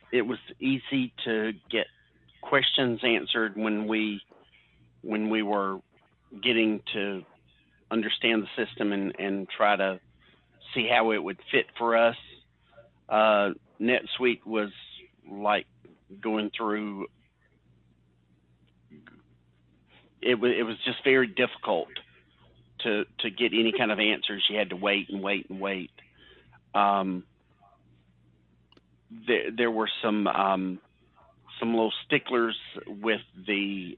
it was easy to get questions answered when we were getting to understand the system and try to see how it would fit for us. NetSuite was like going through it was just very difficult to get any kind of answers. You had to wait and wait and wait. Um, there were some little sticklers with the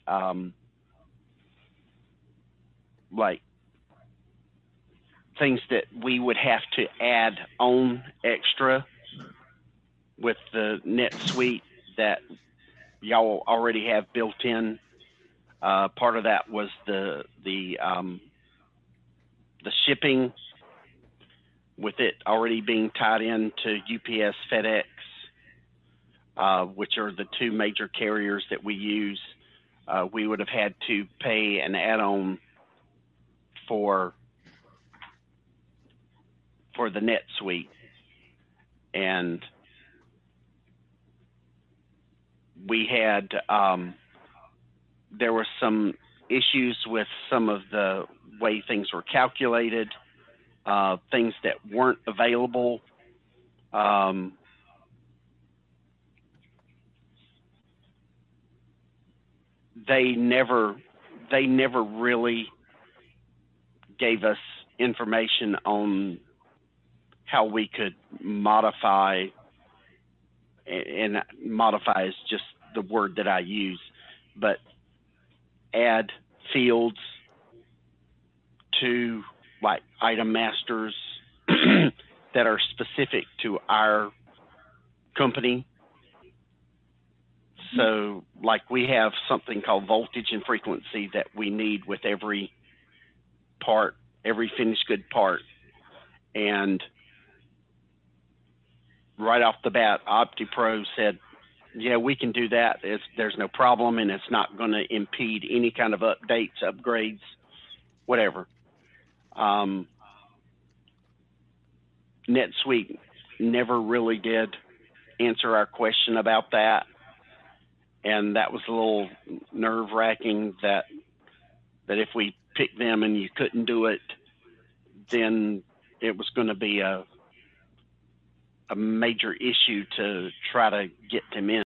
like things that we would have to add on extra with the NetSuite that y'all already have built in. Part of that was the shipping with it already being tied into UPS, FedEx, which are the two major carriers that we use. We would have had to pay an add-on for the NetSuite, and we had there were some issues with some of the way things were calculated, things that weren't available. Um, they never they never really gave us information on how we could modify, and modify is just the word that I use, but add fields to like item masters that are specific to our company. So, like, we have something called voltage and frequency that we need with every part, every finished good part. And right off the bat, OptiPro said, yeah, we can do that. There's no problem, and it's not going to impede any kind of updates, upgrades, whatever. Um, NetSuite never really did answer our question about that, and that was a little nerve-wracking that if we picked them and you couldn't do it, then it was going to be a major issue to try to get them in.